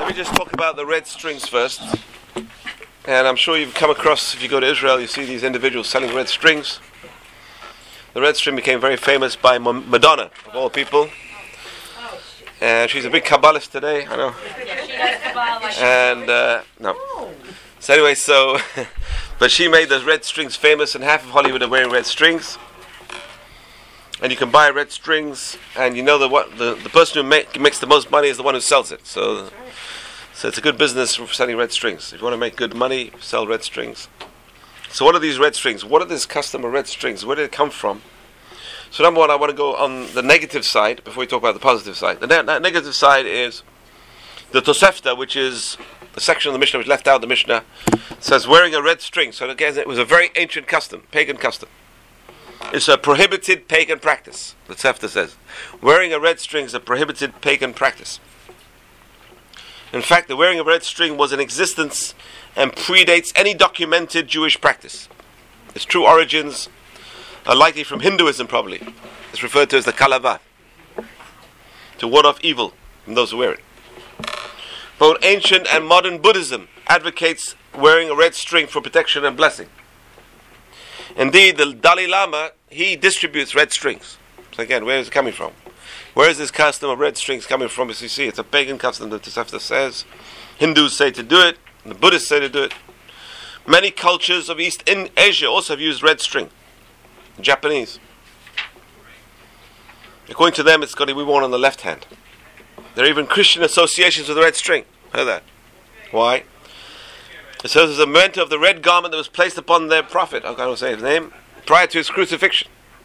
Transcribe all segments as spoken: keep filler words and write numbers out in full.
me just talk about the red strings first. And I'm sure you've come across, if you go to Israel, you see these individuals selling red strings. The red string became very famous by Madonna, of all people. And she's a big Kabbalist today, I know. And, uh, no. So anyway, so, but she made those red strings famous, and half of Hollywood are wearing red strings. And you can buy red strings, and you know that what the, the person who make, makes the most money is the one who sells it. So, so it's a good business for selling red strings. If you want to make good money, sell red strings. So what are these red strings? What are this custom of red strings? Where did it come from? So number one, I want to go on the negative side before we talk about the positive side. The ne- negative side is the Tosefta, which is the section of the Mishnah which left out the Mishnah, says wearing a red string. So again, it was a very ancient custom, pagan custom. It's a prohibited pagan practice, the Tosefta says. Wearing a red string is a prohibited pagan practice. In fact, the wearing of a red string was in existence and predates any documented Jewish practice. Its true origins are likely from Hinduism, probably. It's referred to as the kalava, to ward off evil from those who wear it. Both ancient and modern Buddhism advocates wearing a red string for protection and blessing. Indeed, the Dalai Lama, he distributes red strings. So again, where is it coming from? Where is this custom of red strings coming from? As you see, it's a pagan custom, the Tosefta says. Hindus say to do it, and the Buddhists say to do it. Many cultures of East in Asia also have used red string. The Japanese. According to them, it's got to be worn on the left hand. There are even Christian associations with the red string. Heard that? Why? It says it's a memento of the red garment that was placed upon their prophet, I can't say his name, prior to his crucifixion.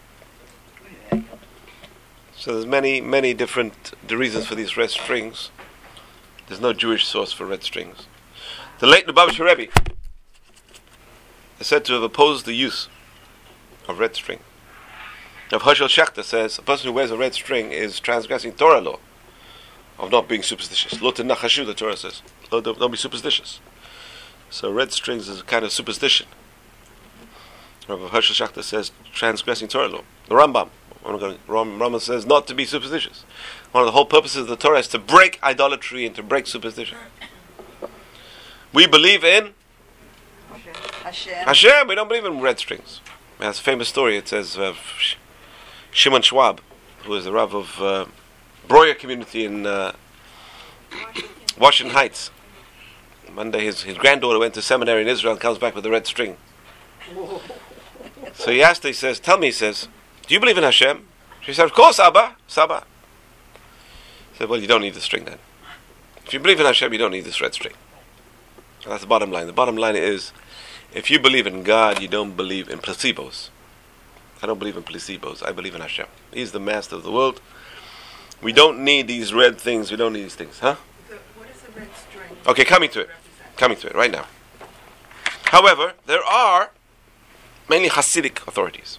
So there's many, many different the reasons for these red strings. There's no Jewish source for red strings. The late Lubavitcher Rebbe is said to have opposed the use of red string. Now, Hershel Schachter says a person who wears a red string is transgressing Torah law of not being superstitious. Lo tenachashu, the Torah says. Don't, don't be superstitious. So red strings is a kind of superstition. Rabbi Hershel Schachter says transgressing Torah law. The Rambam, Rambam says not to be superstitious. One of the whole purposes of the Torah is to break idolatry and to break superstition. We believe in Hashem. Hashem. We don't believe in red strings. There's a famous story. It says uh, Shimon Schwab, who is the Rav of uh, Breuer community in uh, Washington Heights. One day his, his granddaughter went to seminary in Israel and comes back with a red string. So he asked her, he says, tell me, he says, do you believe in Hashem? She said, of course, Abba, Saba. He said, well, you don't need the string then. If you believe in Hashem, you don't need this red string. And that's the bottom line. The bottom line is, if you believe in God, you don't believe in placebos. I don't believe in placebos. I believe in Hashem. He's the master of the world. We don't need these red things. We don't need these things. Huh? The, what is the red string? Okay, coming to it. Coming to it right now. However, there are mainly Hasidic authorities.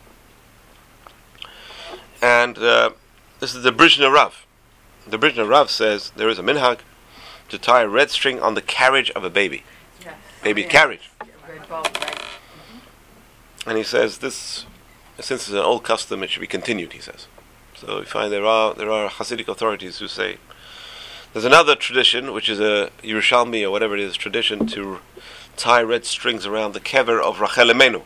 And uh, this is the Brizhner Rav. The Brizhner Rav says there is a minhag to tie a red string on the carriage of a baby. Yes. Baby Yes. carriage. Red bulb, right. Mm-hmm. And he says this, since it's an old custom, it should be continued, he says. So we find there are there are Hasidic authorities who say there's another tradition, which is a Yerushalmi or whatever it is, tradition to tie red strings around the kever of Rachel Emenu.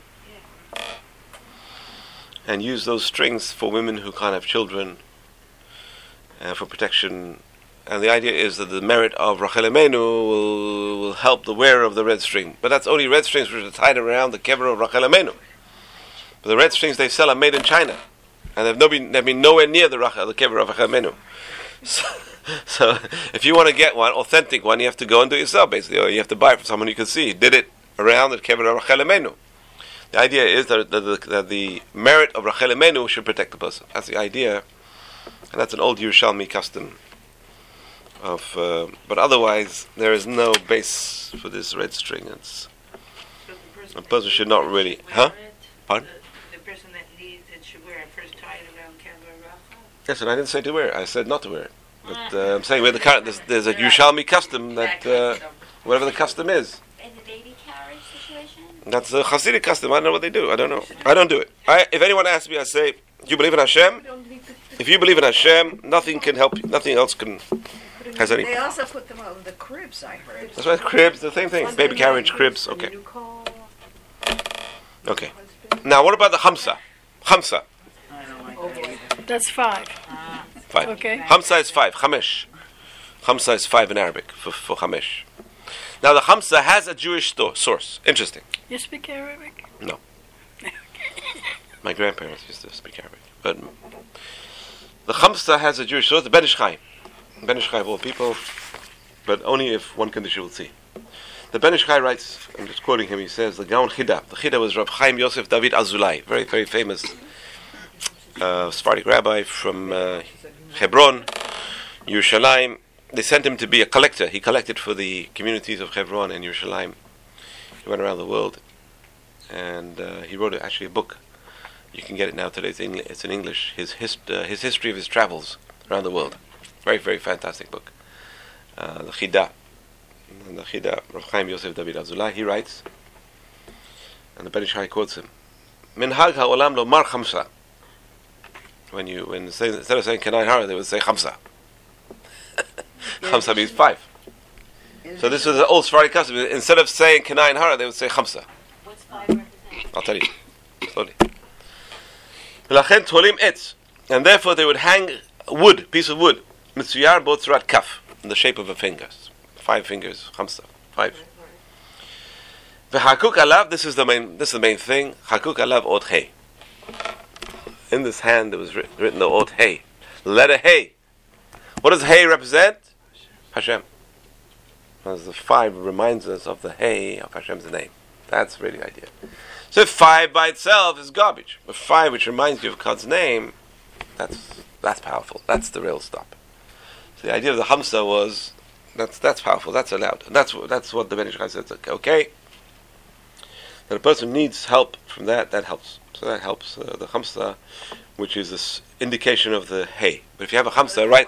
And use those strings for women who can't have children, uh, for protection. And the idea is that the merit of Rachel Emenu will, will help the wearer of the red string. But that's only red strings which are tied around the kever of Rachel Emenu. But the red strings they sell are made in China. And they've, no been, they've been nowhere near the, Rachel, the kever of Rachel Emenu. So, so if you want to get one, authentic one, you have to go and do it yourself, basically. Or you have to buy it from someone you can see. He did it around the kever of Rachel Emenu. The idea is that, that, the, that the merit of Rachel Emenu should protect the person. That's the idea. And that's an old Yerushalmi custom. Of, uh, but otherwise, there is no base for this red string. It's, So the person a person should not really... Huh? Pardon? The, the person that needs it should wear it first, tie it around Kever Rachel. Yes, and I didn't say to wear it. I said not to wear it. But uh, I'm saying where the current, there's, there's a Yerushalmi custom that, uh, whatever the custom is. In the baby carriage situation? That's a Hasidic custom. I don't know what they do. I don't know. I don't do it. I, if anyone asks me, I say, do you believe in Hashem? If you believe in Hashem, nothing can help you. Nothing else can Has any? They also put them over the cribs, I heard. That's right. Cribs, the same thing. Baby carriage, cribs. Okay. Okay. Now, what about the Hamsa? Hamsa. That's five. Five. Okay. Hamsa is five. Chamesh. Hamsa is five in Arabic for, for Chamesh. Now, the Hamsa has a Jewish sto- source. Interesting. You speak Arabic? No. My grandparents used to speak Arabic. But the Hamsa has a Jewish source, the Ben Ish Chai. Ben Ish Chai of all people, but only if one condition will see. The Ben Ish Chai writes, I'm just quoting him, he says, the Gaon Chida. The Chida was Rav Chaim Yosef David Azulai, very, very famous uh, Sephardic rabbi from uh, Hebron, Yerushalayim. They sent him to be a collector. He collected for the communities of Hebron and Yerushalayim. He went around the world, and uh, he wrote actually a book. You can get it now today. It's in, it's in English. His hist, uh, his history of his travels around the world. Very, very fantastic book. Uh, the Chida. And the Chida, Rav Chaim Yosef David Azulai, he writes, and the Ben Ish Chai quotes him, Minhag ha'olam lo mar chamsa. When you, when say, instead of saying Kenai Hara, they would say Chamsa. Chamsa means five. So this was an old Sephardic custom. Instead of saying Kenai Hara, they would say Chamsa. What's five represent? I'll tell you. Slowly. V'lachen tolim etz. And therefore they would hang wood, piece of wood, mitzuyar botzurat kaf, in the shape of a finger. Five fingers, Chamsa. Five. V'hakuk alav, this is the main, this is the main thing. Hakuk alav ot hey. In this hand there was written, written the ot hey. Letter hey. What does hey represent? Hashem. As the five reminds us of the hey of Hashem's name. That's really the idea. So if five by itself is garbage, but five which reminds you of God's name, that's that's powerful. That's the real stop. So the idea of the Hamsa was that's that's powerful. That's allowed. And that's what that's what the Ben Ish Chai says. Okay, okay. That a person needs help from that. That helps. So that helps uh, the Hamsa, which is this indication of the hey. But if you have a Hamsa, right?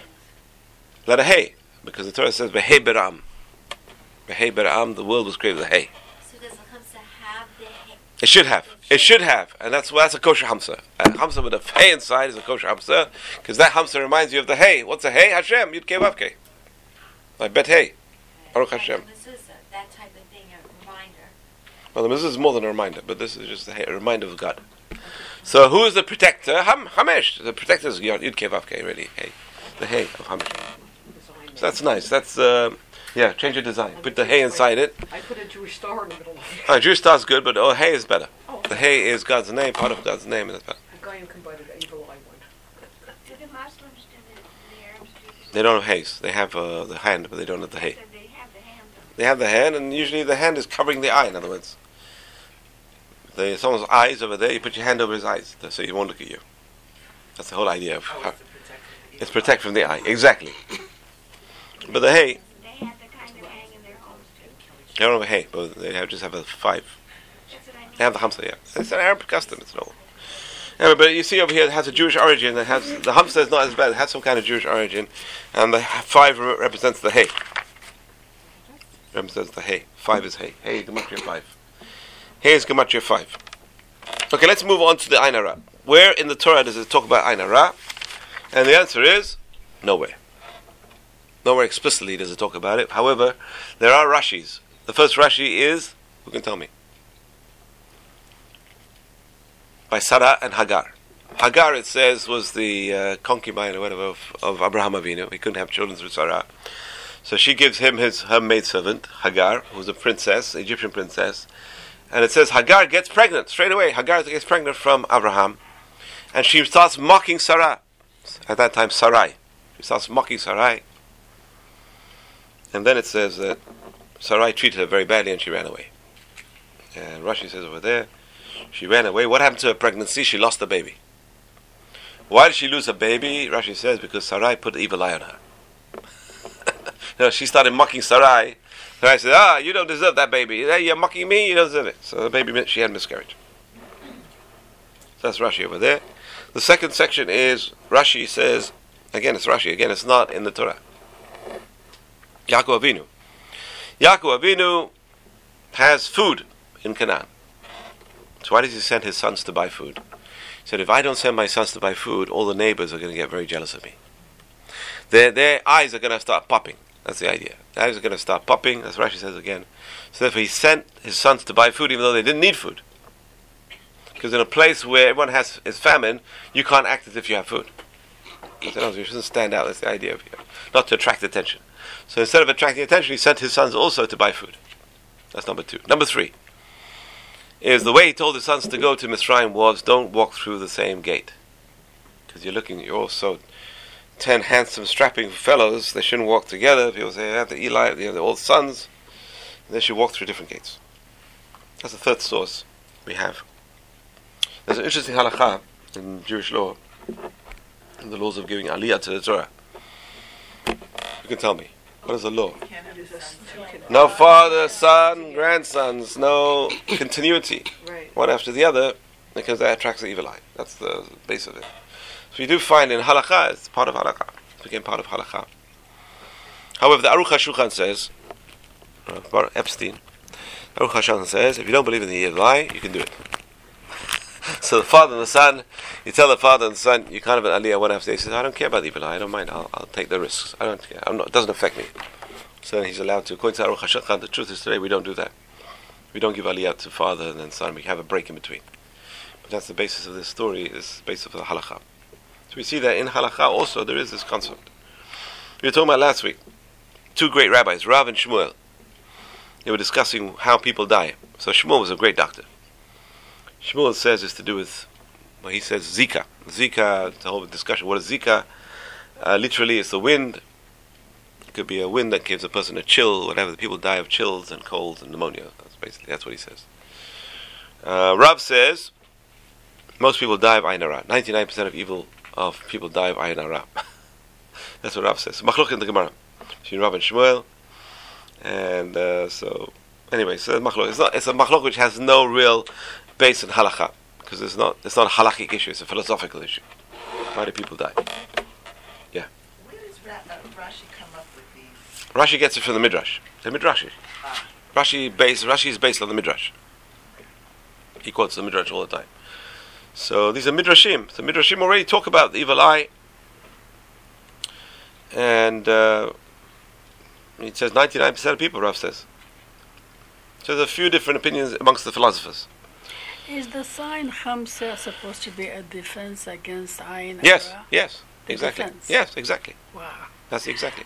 Let a hey, because the Torah says Behei Beram. Behei Beram. The world was created with a hey. So does the Hamsa have the hay? It should have. It should have, and that's that's a kosher Hamsa. A Hamsa with a hay inside is a kosher Hamsa, because that Hamsa reminds you of the hay. What's a hay? Hashem. Yud Kei Vav Kei. I bet hey. Baruch Hashem. Like the mezuzah, that type of thing, a reminder. Well, the mezuzah is more than a reminder, but this is just a, hey, a reminder of God. So who is the protector? Ham Hamesh. The protector is Yud Kei Vav Kei. Really, hey, the hay of Hamesh. So that's nice. That's uh, yeah. Change your design. Put the hay inside it. I put a Jewish star in the middle of it. Uh, Jewish star is good, but oh, hay is better. The hay is God's name, part of God's name, and that's better. A guy who can buy the evil eye one. Do the Muslims do the, the Arabs do the They don't have hays. They have uh, the hand, but they don't have the hay. So they have the hand. They have the hand, and usually the hand is covering the eye. In other words, the someone's eyes over there. You put your hand over his eyes, so he won't look at you. That's the whole idea of how it's protect from the eye. Exactly. But the hay, They have the kind of hang in their homes too. they don't have a hay, but they have, just have a five. That's what I mean. They have the Hamsa, yeah. It's an Arab custom, it's no. Anyway, but you see over here, it has a Jewish origin. It has the Hamsa is not as bad. It has some kind of Jewish origin, and the five re- represents the hay. Represents the hay. Five is hay. Hay, gematria five. Hay is gematria five. Okay, let's move on to the Ain Hara. Where in the Torah does it talk about Ain Hara? And the answer is nowhere. Nowhere explicitly does it talk about it. However, there are Rashis. The first Rashi is, who can tell me? By Sarah and Hagar. Hagar, it says, was the uh, concubine or whatever of, of Abraham Avinu. He couldn't have children through Sarah. So she gives him his her maidservant, Hagar, who's a princess, Egyptian princess. And it says Hagar gets pregnant straight away. Hagar gets pregnant from Abraham. And she starts mocking Sarah. At that time, Sarai. She starts mocking Sarai. And then it says that Sarai treated her very badly and she ran away. And Rashi says over there, she ran away. What happened to her pregnancy? She lost the baby. Why did she lose her baby? Rashi says because Sarai put the evil eye on her. You know, she started mocking Sarai. Sarai said, ah, you don't deserve that baby. Hey, you're mocking me, you don't deserve it. So the baby, she had miscarriage. So that's Rashi over there. The second section is, Rashi says, again it's Rashi, again it's not in the Torah. Yaakov Avinu. Yaakov Avinu has food in Canaan. So why does he send his sons to buy food? He said, if I don't send my sons to buy food, all the neighbors are going to get very jealous of me. their their eyes are going to start popping. That's the idea. The eyes are going to start popping. As Rashi says again. So therefore, he sent his sons to buy food, even though they didn't need food. Because in a place where everyone has is famine, you can't act as if you have food. So you shouldn't stand out. That's the idea of it. Not to attract attention. So instead of attracting attention, he sent his sons also to buy food. That's number two. Number three is the way he told his sons to go to Mitzrayim was, don't walk through the same gate. Because you're looking, you're also ten handsome, strapping fellows. They shouldn't walk together. People say, have the Eli, they have the old sons. They should walk through different gates. That's the third source we have. There's an interesting halakha in Jewish law, in the laws of giving aliyah to the Torah. You can tell me, what is the law? No father, son, grandsons, no continuity. Right. One after the other, because that attracts the evil eye. That's the base of it. So you do find in halakha, it's part of halakha. It became part of halakha. However, the Aruch HaShulchan says, uh, Epstein, Aruch HaShulchan says, if you don't believe in the evil eye, you can do it. So the father and the son, you tell the father and the son, you can't have an aliyah one after the other. He says, I don't care about the evil eye, I don't mind, I'll, I'll take the risks. I don't care, I'm not, it doesn't affect me. So then he's allowed to. According to Aruch HaShulchan, the truth is today we don't do that. We don't give aliyah to father and then son, we have a break in between. But that's the basis of this story, is the basis of the halakha. So we see that in halakha also there is this concept. We were talking about last week, two great rabbis, Rav and Shmuel. They were discussing how people die. So Shmuel was a great doctor. Shmuel says it's to do with, well, he says Zika. Zika, the whole discussion, what is Zika? Uh, literally, it's the wind. It could be a wind that gives a person a chill, whatever. The people die of chills and colds and pneumonia. That's basically, that's what he says. Uh, Rav says, most people die of Ayin Hara. ninety-nine percent of evil of people die of Ayin Hara. That's what Rav says. Machlok in the Gemara. Between Rav and Shmuel. And uh, so, anyway, so machlok. It's not. It's a machlok which has no real base in halakha, because it's not. It's not a halakhic issue. It's a philosophical issue. Why do people die? Yeah. Where does Ra- uh, Rashi come up with these? Rashi gets it from the midrash. The midrash. Ah. Rashi base. Rashi is based on the midrash. He quotes the midrash all the time. So these are midrashim. The midrashim already talk about the evil eye, and uh, it says ninety-nine percent of people. Rav says. So there's a few different opinions amongst the philosophers. Is the sign Hamsa supposed to be a defense against Ayin Hara? Yes, yes, The exactly. defense. Yes, exactly. Wow. That's exactly.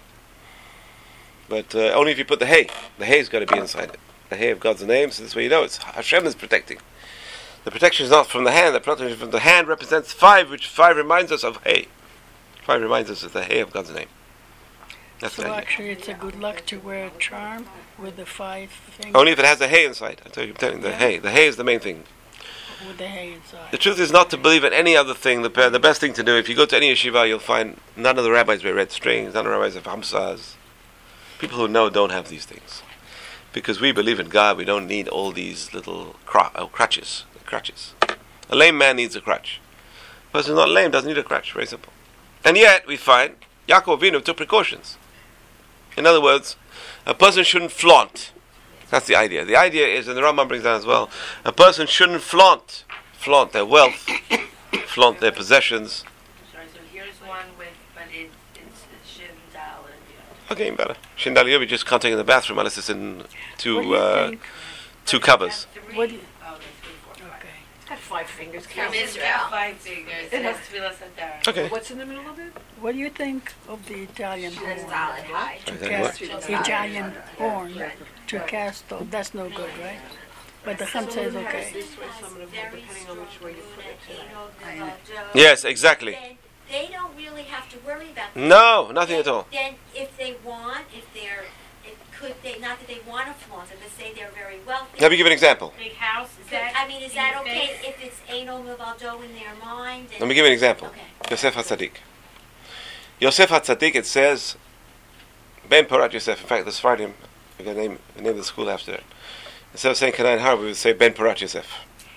But uh, only if you put the hay. The hay's got to be inside it. The hay of God's name, so this way you know it's Hashem is protecting. The protection is not from the hand. The protection from the hand represents five, which five reminds us of hay. Five reminds us of the hay of God's name. That's So the idea. actually it's a good luck to wear a charm with the five fingers. Only if it has the hay inside. I tell you, I'm telling you, the Yeah. hay. The hay is the main thing. With the hay inside. The truth is not to believe in any other thing. The, the best thing to do, if you go to any yeshiva, you'll find none of the rabbis wear red strings, none of the rabbis have hamsas. People who know don't have these things. Because we believe in God, we don't need all these little cr- oh, crutches. crutches. A lame man needs a crutch. A person who's not lame doesn't need a crutch. Very simple. And yet, we find, Yaakov Avinu took precautions. In other words, a person shouldn't flaunt. That's the idea. The idea is, and the Rambam brings down as well, a person shouldn't flaunt, flaunt their wealth, flaunt their possessions. Sorry, so here's one with, but it, it's, it's Shin Dal and Okay, even better. Shindal Yobi just can't take in the bathroom unless it's in What do two you uh, think? two covers. three. What do you- Oh, there's three, four, five. Okay. It's got five fingers. From Count. Israel, five fingers. It has- It's Tefillah Sadar. Okay. What's in the middle of it? What do you think of the Italian horn? Okay, To what? cast Italian horn to cast off. That's no good, right? But the Hamsa is okay. This way, some of them, depending on which way you put it. Yes, exactly. Then they don't really have to worry about that. No, nothing at all. Then if they want, if they're, it could they, not that they want to flaunt it, but say they're very wealthy. Let me give you an example. Big house, is Could- that? I mean, is in that your okay face? if it's Eino Mevaldo in their mind? and- Let me give you an example. Okay. Yosef HaTzadik. Yosef HaTzadik, it says, Ben Porat Yosef. In fact, the Sfardim, we got name the name of the school after it. Instead of saying Kanaan Har, we would say Ben Porat Yosef.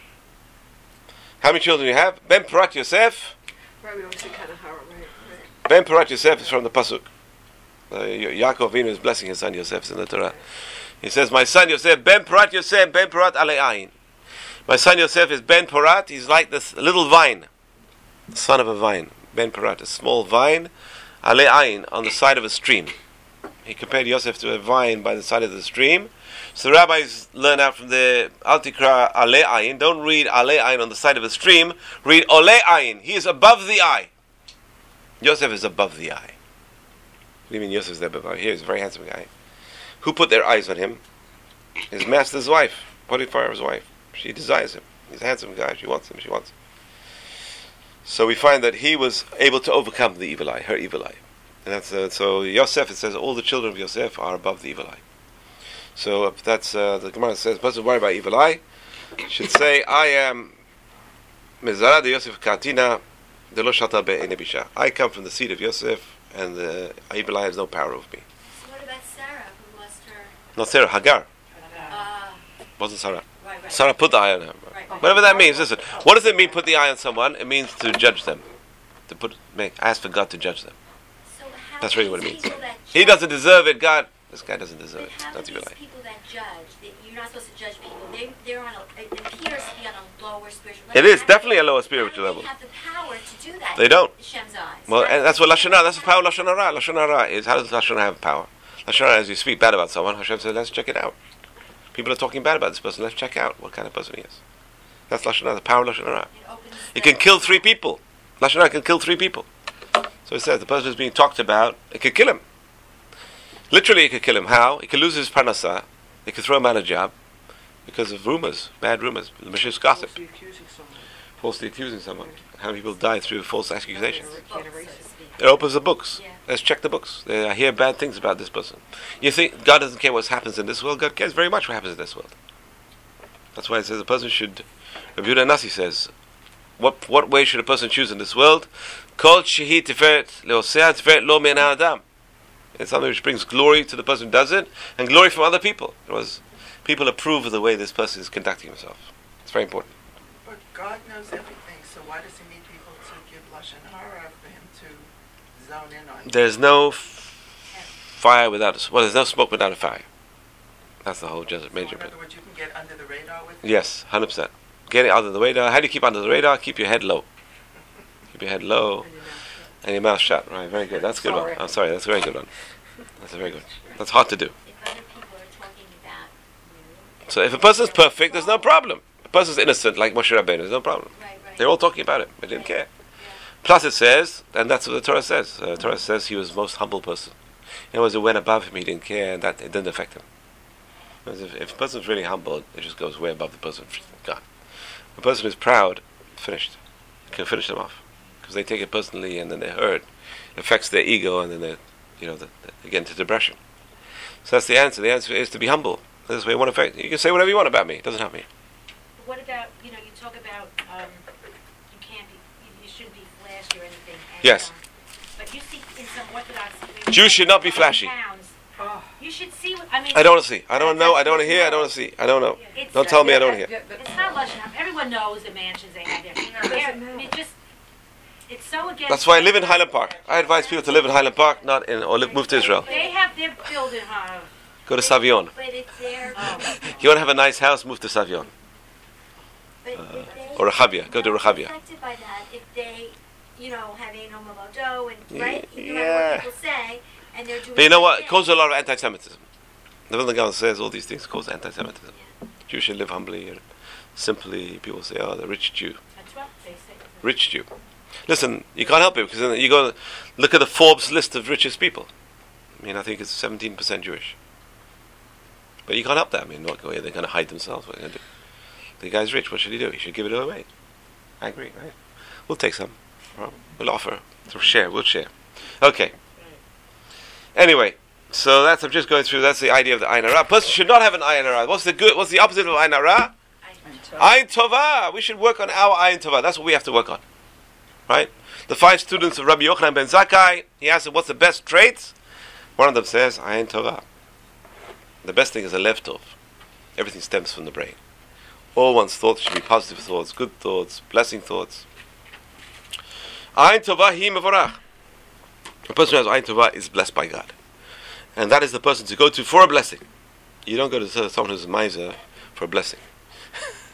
How many children do you have? Ben Porat Yosef. Right, we always say kind of how, right, right. Ben Porat Yosef is from the Pasuk. Uh, Ya- Yaakov Avinu is blessing his son Yosef it's in the Torah. He says, my son Yosef, Ben Porat Yosef, Ben Porat Alei Ayin. My son Yosef is Ben Porat, he's like this little vine, son of a vine. Ben Porat, a small vine, Ale ayin, on the side of a stream. He compared Yosef to a vine by the side of the stream. So the rabbis learn out from the Al Tikra Ale ayin. Don't read Ale ayin on the side of a stream. Read Ole ayin. He is above the eye. Yosef is above the eye. What do you mean Yosef is above the eye? Here he's a very handsome guy. Who put their eyes on him? His master's wife, Potiphar's wife. She desires him. He's a handsome guy. She wants him. She wants him. So we find that he was able to overcome the evil eye, her evil eye. And that's uh, so Yosef. It says all the children of Yosef are above the evil eye. So uh, that's uh, the Gemara says. Doesn't worry about evil eye. Should say I am Mizara de Yosef Katina de lo shata be'ene bisha. I come from the seed of Yosef, and the evil eye has no power over me. So what about Sarah, who lost her? Not Sarah, Hagar. Uh, Wasn't Sarah. right, right. Sarah put the eye on her. Right, right. Whatever that means. Listen, what does it mean? Put the eye on someone. It means to judge them, to put, make, ask for God to judge them. So how That's really what it these means. people that He judge- doesn't deserve it. God, this guy doesn't deserve But it. how That's do evil these eye. people that judge, that you're not supposed to judge people, they, they're on a, it appears to be on a lower spiritual level. It is How do definitely they- a lower how spiritual do they level. have the power to do that? They don't. in Hashem's eyes. Well, and that's what Lashon Hara. That's the power of Lashon Hara. Lashon Hara is, how does Lashon Hara have power? Lashon Hara, as you speak bad about someone, Hashem says, let's check it out. People are talking bad about this person. Let's check out what kind of person he is. That's Lashon Hara, the power of Lashon Hara. It opens It the- can kill three people. Lashon Hara can kill three people. So it says the person who's being talked about, it could kill him. Literally, it could kill him. How? It could lose his parnasa. It could throw him out of job because of rumors, bad rumors, malicious gossip, Falsely accusing someone. falsely accusing someone. How people die through false accusations. Opens the book, so to speak. It opens the books. Yeah. Let's check the books. I hear bad things about this person. You think God doesn't care what happens in this world? God cares very much what happens in this world. That's why it says a person should. Rabbi Yehuda Nasi says, what what way should a person choose in this world? Kol shehi tiferet leosea tiferet lo min ha'adam. It's something which brings glory to the person who does it, and glory from other people. It was people approve of the way this person is conducting himself. It's very important. But God knows everything, so why does he need people to give Lashon Hara for him to zone in on? There's no f- fire without a, well, there's no smoke without a fire. That's the whole just So major in point. other words, you can get under the radar with it? Yes, one hundred percent. Get it under the radar. How do you keep under the radar? Keep your head low. Keep your head low and your mouth shut. Right, very good. That's a good one. I'm sorry, that's a very good one. That's a very good. That's hard to do. If other people are talking about you. So if a person's perfect, there's no problem. If a person's innocent, like Moshe Rabbeinu, there's no problem. Right, right. They're all talking about it. They didn't care. Plus it says, and that's what the Torah says. Uh, the Torah says he was the most humble person. In other words, it went above him, he didn't care, and that it didn't affect him. Because if, if a person's really humble, it just goes way above the person. God. A person who's proud, finished. It can finish them off. Because they take it personally and then they're hurt. It affects their ego and then they, you know, the, the, they get into depression. So that's the answer. The answer is to be humble. This way it won't affect. You can say whatever you want about me. It doesn't help me. What about, you know, you talk about um, you can't be, you, you shouldn't be flashy or anything. And, Yes. Um, but you see in some Orthodox communities, Jews should not be flashy. towns, you should see. what- I mean, I don't want to see. I don't know. I don't want to hear. I don't want to see. I don't know. It's, Don't tell me I don't hear. It's not Lashon Hara. Everyone knows the mansions they have there. They're- I mean, just it's so against. That's why I live in Highland Park. I advise people to live in Highland Park, not in, or live, move to Israel. They have their building. Uh, Go to Savion. But if they're, You want to have a nice house, move to Savion. but if they. Or Rehavia. Go to are Rehavia. affected by that, if they, you know, have a no modo and, right, no matter Yeah. what people say, and they're doing. But you know what? their It causes a lot of anti-Semitism. The Vilna Gaon says all these things cause anti-Semitism. Jews should live humbly and simply. People say, oh, the rich Jew. that's what they say. Rich Jew. Listen, you can't help it because then you go look at the Forbes list of richest people. I mean, I think it's seventeen percent Jewish. But you can't help that. I mean, what, they're going to hide themselves. What are they going to do? The guy's rich. What should he do? He should give it away. I agree, right? We'll take some. Well, we'll offer. To share. We'll share. Okay. Anyway, so that's, I'm just going through, that's the idea of the Ayin Hara. A person should not have an Ayin Hara. What's the good, what's the opposite of Ayin Hara? Ayin Tova. We should work on our Ayin Tova. That's what we have to work on. Right? The five students of Rabbi Yochanan ben Zakkai, he asked them, what's the best traits? One of them says, Ayin Tova. The best thing is a lev tov. Everything stems from the brain. All one's thoughts should be positive thoughts, good thoughts, blessing thoughts. Ayin Tova hi mevorach. A person who has Ayin Tova is blessed by God. And that is the person to go to for a blessing. You don't go to someone who's a miser for a blessing.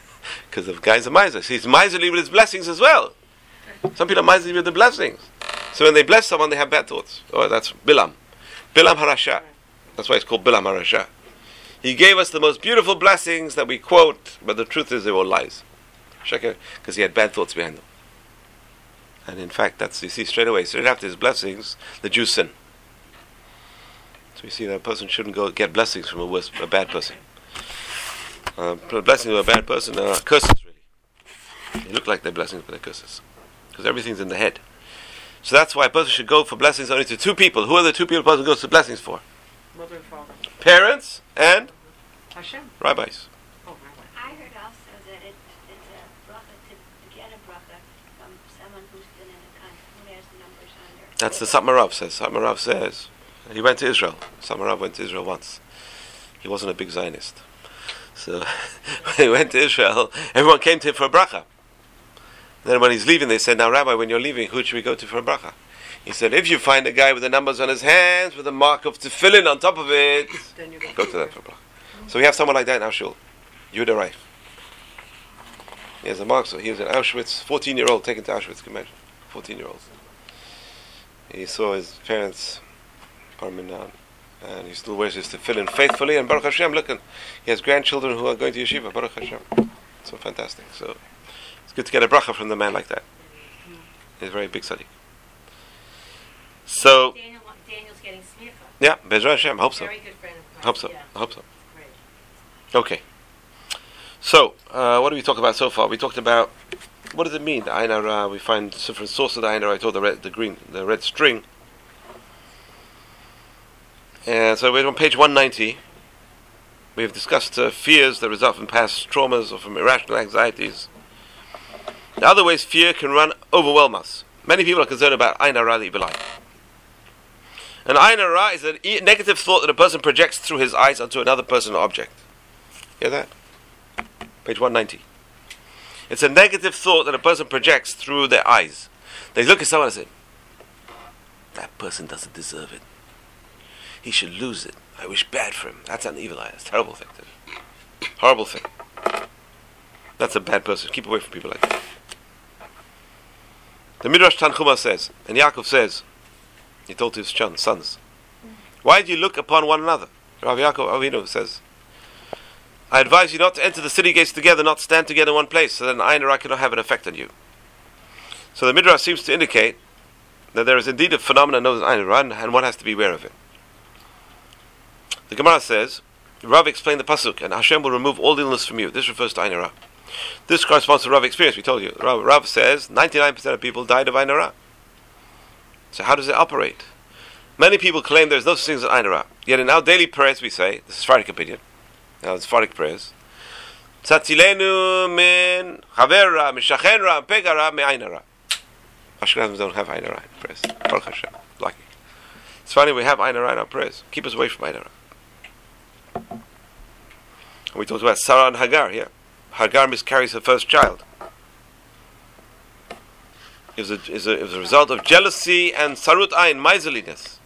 Because the guy's a miser. So he's miserly with his blessings as well. Some people are miserly with the blessings. So when they bless someone, they have bad thoughts. Oh, that's Bilam. Bilam Harasha. That's why it's called Bilam Harasha. He gave us the most beautiful blessings that we quote, but the truth is they were lies. Because he had bad thoughts behind them. And in fact, that's, you see straight away, straight after his blessings, the Jews sin. So you see that a person shouldn't go get blessings from a, worse, a bad person. Uh, blessings of a bad person are curses, really. They look like they're blessings, but they're curses. Because everything's in the head. So that's why a person should go for blessings only to two people. Who are the two people a person goes to blessings for? Mother and father. Parents and Hashem. rabbis. Oh, rabbi. I heard also that it, it's a bracha to, to get a bracha from someone who's been in a country who has numbers on their. That's the Satmarav says. Satmarav says he went to Israel. Satmarav went to Israel once. He wasn't a big Zionist. So when he went to Israel, everyone came to him for a bracha. Then when he's leaving, they said, "Now, Rabbi, when you're leaving, who should we go to for a bracha?" He said, "If you find a guy with the numbers on his hands, with a mark of tefillin on top of it, Then you go to that for a bracha." So we have someone like that in our shul. Yehuda Reif. He has a mark, so he was in Auschwitz, fourteen-year-old taken to Auschwitz, can you imagine? fourteen-year-old. He saw his parents, Parmenan, and he still wears his tefillin faithfully, and Baruch Hashem, look, and he has grandchildren who are going to yeshiva, Baruch Hashem. So fantastic. So it's good to get a bracha from the man like that. He's a very big tzaddik. So, Daniel, Daniel's getting smicha. yeah, Bezrat Hashem, I hope so. Very good friend of mine. I hope so. Yeah, I hope so. great. Okay. So, uh, what did we talk about so far? We talked about what does it mean? The Ayin Hara. We find different sources of the Ayin Hara. I told the red, the green, the red string. And so we're on page one ninety. We have discussed uh, fears that result from past traumas or from irrational anxieties. In other ways, fear can run overwhelm us. Many people are concerned about Ayin Hara, the evil eye. An Ayin Hara is a e- negative thought that a person projects through his eyes onto another person or object. Hear that? Page one ninety. It's a negative thought that a person projects through their eyes. They look at someone and say, "That person doesn't deserve it. He should lose it. I wish bad for him." That's an evil eye. That's a terrible thing. Horrible thing. That's a bad person. Keep away from people like that. The Midrash Tanchuma says, and Yaakov says, he told his sons, "Why do you look upon one another?" Rav Yaakov Avinu says, "I advise you not to enter the city gates together, not stand together in one place, so that an Ayin Hara cannot have an effect on you." So the Midrash seems to indicate that there is indeed a phenomenon known as Ayin Hara, and one has to be aware of it. The Gemara says, Rav explained the pasuk, and Hashem will remove all illness from you. This refers to Ayin Hara. This corresponds to Rav experience. We told you. Rav, Rav says ninety-nine percent of people died of Ayin Hara. So how does it operate? Many people claim there is no such thing as Ayin Hara. Yet in our daily prayers we say, this is Sephardic opinion, now it's Sephardic prayers, Tzatzilenu min chavera, mishachenra, pegara, me Ayin Hara. Ashkenazim don't have Ayin Hara in prayers. Baruch Hashem. Lucky. It's funny we have Ayin Hara in our prayers. Keep us away from Ayin Hara. And we talked about Sarah and Hagar here. Hagar miscarries her first child. It was a, it was a, it was a result of jealousy and sarut ayin, miserliness.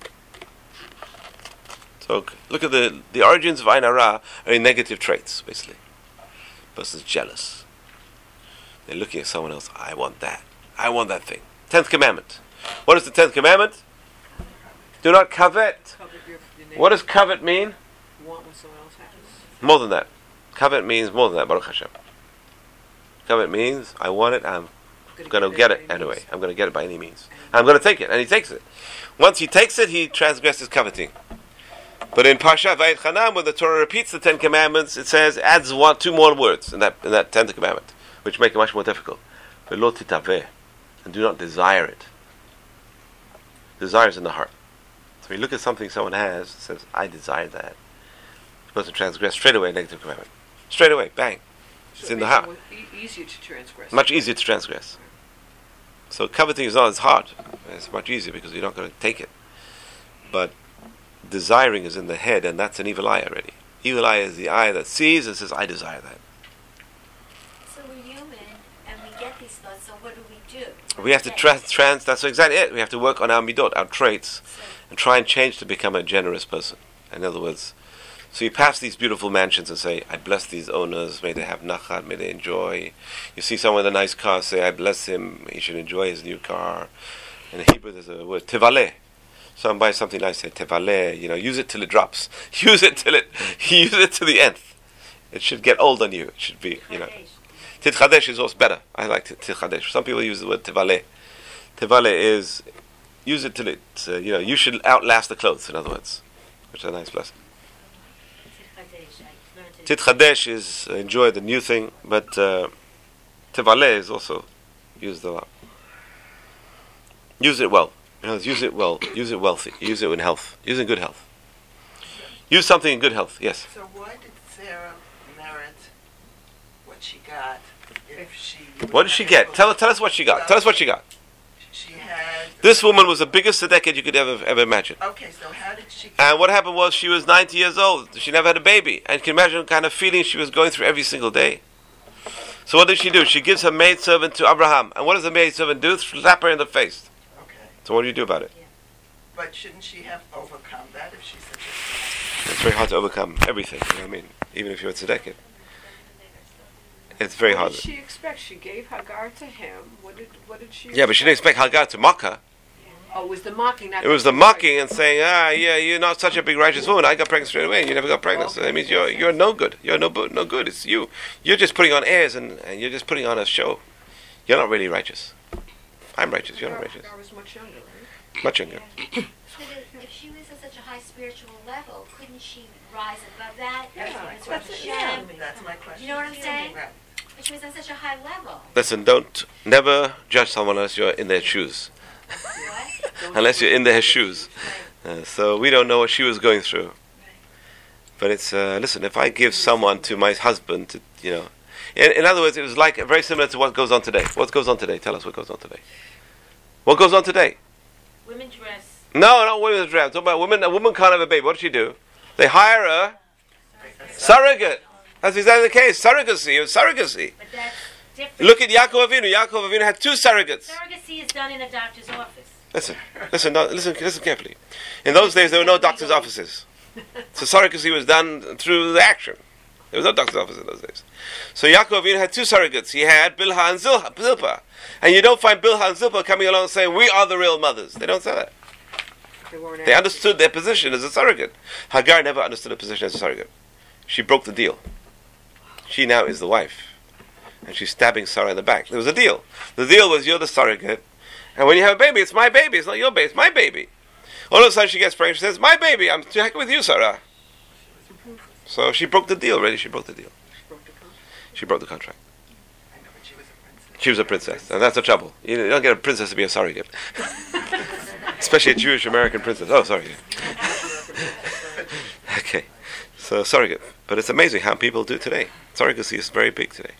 So look at the the origins of Ayin Hara are in negative traits, basically. The person's jealous. They're looking at someone else. I want that. I want that thing. Tenth commandment. What is the tenth commandment? Do not covet. Covet your, your neighbor. What does covet mean? Want what someone else has. More than that. Covet means more than that, Baruch Hashem. Covet means, I want it, I'm going to get it anyway. I'm going to get it by any means. I'm going to take it, and he takes it. Once he takes it, he transgresses coveting. But in Parsha Vayetchanan, when the Torah repeats the Ten Commandments, it says, adds one, two more words in that in that tenth commandment, which make it much more difficult. V'lo titaveh, and do not desire it. Desire is in the heart. So you look at something someone has, it says, I desire that. The person transgressed straight away a negative commandment. Straight away, bang. So It's it in the makes it heart. more e- easier to transgress. Much easier to transgress. So coveting is not as hard. It's much easier because you're not going to take it. But desiring is in the head, and that's an evil eye already. Evil eye is the eye that sees and says, I desire that. So we're human, and we get these thoughts, so what do we do? We have to trans, trans that's exactly it. We have to work on our midot, our traits, So, and try and change to become a generous person. In other words, so you pass these beautiful mansions and say, I bless these owners, may they have nachat, may they enjoy. You see someone with a nice car, say, I bless him, he should enjoy his new car. In Hebrew, there's a word tevaleh. Someone buys something nice, say tevaleh. You know, use it till it drops. Use it till it. Use it to the nth. It should get old on you. It should be, you know. Titchadesh is also better. I like titchadesh. Some people use the word tevaleh. Tevaleh is use it till it. Uh, you know, you should outlast the clothes. In other words, which is a nice blessing. Titchadesh is uh, enjoy the new thing, but uh, tevaleh is also used a lot. Use it well. You know, use it well. Use it wealthy. Use it in health. Use it in good health. Use something in good health. Yes. So why did Sarah merit what she got if she... What did she get? Tell, tell us what she got. Tell us what she got. She had... This woman was the biggest tzedekah you could ever ever imagine. Okay, so how did she... And what happened was she was ninety years old. She never had a baby. And you can imagine the kind of feeling she was going through every single day. So what did she do? She gives her maidservant to Abraham. And what does the maidservant do? Slap her in the face. Okay. So what do you do about it? But shouldn't she have overcome that if she's such a... It's very hard to overcome everything. You know what I mean? Even if you're a tzedekah. It's very What hard. did she expect? She gave Hagar to him. What did what did she Yeah, but she didn't expect Hagar to mock her. Oh, it was the mocking. Not It was the mocking and saying, ah, yeah, you're not such a big righteous woman. I got pregnant straight away, and you never got pregnant. So that means you're you're no good. You're no bo- no good. It's you. You're just putting on airs, and, and you're just putting on a show. You're not really righteous. I'm righteous. You're not righteous. Hagar was much younger, right? Much younger. So that if she was at such a high spiritual level, couldn't she rise above that? Yeah, As that's with it, Hashem? yeah. That's my question. You know what I'm saying? Right. If she was at such a high level. Listen, don't never judge someone unless you're in their shoes. What? Unless you're in their shoes. Uh, so we don't know what she was going through. But it's uh, listen. If I give someone to my husband, to, you know, in, in other words, it was like very similar to what goes on today. What goes on today? Tell us what goes on today. What goes on today? Women dress. No, not women's dress. Talk about women. A woman can't have a baby. What does she do? They hire a surrogate. That's exactly the case. Surrogacy. It was surrogacy. But that's different. Look at Yaakov Avinu. Yaakov Avinu had two surrogates. Surrogacy is done in a doctor's office. Listen, listen, no, listen, listen carefully. In those days, there were no doctors' offices. So surrogacy was done through the action. There was no doctor's office in those days. So Yaakov Avinu had two surrogates. He had Bilhah and Zilha, Zilpah. And you don't find Bilhah and Zilpah coming along saying, we are the real mothers. They don't say that. They, weren't They understood their position as a surrogate. Hagar never understood her position as a surrogate. She broke the deal. She now is the wife. And she's stabbing Sarah in the back. There was a deal. The deal was you're the surrogate. And when you have a baby, it's my baby. It's not your baby. It's my baby. All of a sudden she gets pregnant. She says, my baby. I'm to heck with you, Sarah. So she broke the deal, really. She broke the deal. She broke the contract. I know, but she was a princess. She was a princess. And that's the trouble. You don't get a princess to be a surrogate. Especially a Jewish American princess. Oh, sorry. Okay. So surrogate. But it's amazing how people do today. Surrogacy is very big today.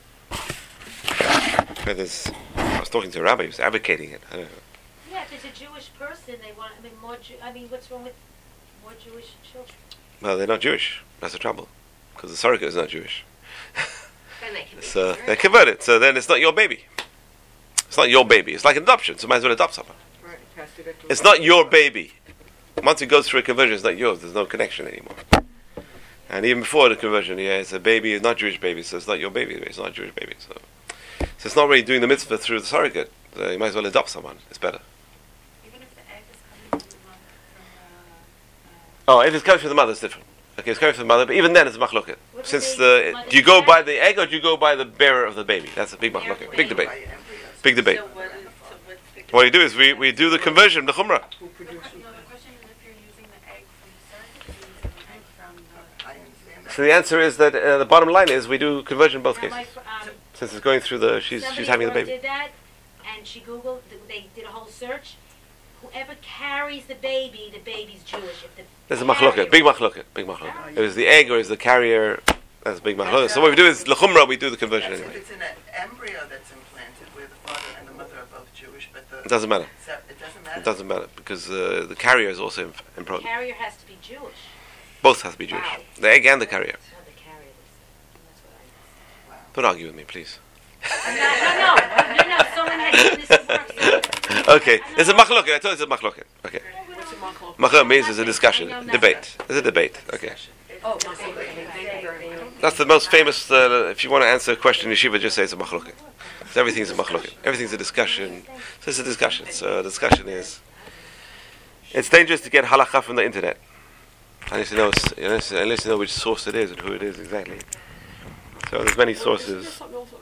But there's, I was talking to a rabbi who was advocating it. I don't know. Yeah, if it's a Jewish person, they want. I mean, more. Jew, I mean, what's wrong with more Jewish children? Well, they're not Jewish. That's the trouble. Because the surrogate is not Jewish. Then they can be So converted. they're converted. So then it's not your baby. It's not your baby. It's like adoption. So might as well adopt someone. Right, it has to get to It's not your baby. Once it goes through a conversion, it's not yours. There's no connection anymore. And even before the conversion, yeah, it's a baby. It's not Jewish baby, so it's not your baby. It's not a Jewish baby. So, so it's not really doing the mitzvah through the surrogate. So you might as well adopt someone. It's better. Even if the egg is coming from the mother, from Oh, if it's coming from the mother, it's different. Okay, it's coming from the mother, but even then it's machloket. What Since do the they- do you go by the egg or do you go by the bearer of the baby? That's a big machloket. Big debate. By embryos. Big debate. So what is, so what's the What you do is we, we do the conversion, the chumrah. who produces No, the question is if you're using the egg from the surrogate, you're using the egg from the. I understand that. So the answer is that uh, the bottom line is we do conversion in both Now, my cases. fr- um, Since it's going through the she's somebody she's having the at work baby. did that, and she Googled. They did a whole search. Whoever carries the baby, the baby's Jewish. If the There's a machloket, big machloket, big machloket. It was the egg or is the carrier. That's a big machloket. So what we do is l'chumra, we do the conversion That's if anyway. it's an embryo that's implanted where the father and the mother are both Jewish, but the... It doesn't matter. So it doesn't matter? It doesn't matter because uh, the carrier is also in, in pro- carrier has to be Jewish. both have to be Jewish. Wow. The egg and the carrier. Not the carrier. That's what I. Don't argue with me, please. No, no, no, no, no. Someone had done this at work. So Okay, it's a machloket. I told you it's a machloket. Okay, what's a machloket? machloket means there's a discussion, debate. There's a debate. Okay, Oh, machloket. Thank you very much. that's the most famous. Uh, if you want to answer a question in yeshiva, just say it's a machloket. So everything's a machloket. Everything's a discussion. So it's a discussion. So the discussion is, it's dangerous to get halakha from the internet. Unless you know, unless, unless you know which source it is and who it is exactly. So there's many sources.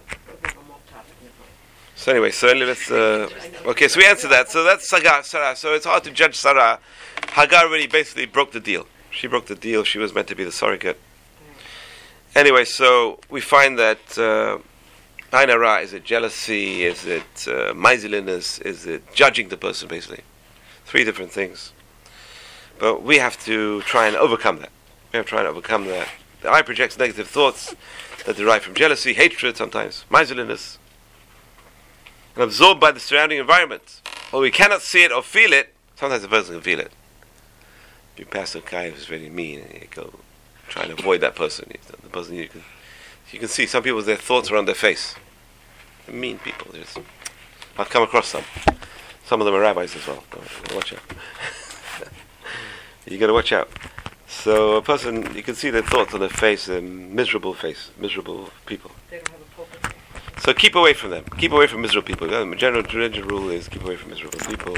So anyway, so let's. Uh, okay, so we answered that. So that's Saga, Sarah. So it's hard to judge Sarah. Hagar really basically broke the deal. She broke the deal. She was meant to be the surrogate. Anyway, so we find that uh, Ain Hara, is it jealousy? Is it uh, miserliness? Is it judging the person, basically? Three different things. But we have to try and overcome that. We have to try and overcome that. The eye projects negative thoughts that derive from jealousy, hatred sometimes, miserliness, and absorbed by the surrounding environment. Well, we cannot see it or feel it. Sometimes the person can feel it. If you pass a guy who's really mean, and you go try and avoid that person. The person you can, you can see some people, their thoughts are on their face. They're mean people. Just, I've come across some. Some of them are rabbis as well. So watch out. You got to watch out. So a person, you can see their thoughts on their face, a miserable face, miserable people. They don't have a pulpit. So keep away from them. Keep away from miserable people. The general religion rule is keep away from miserable people.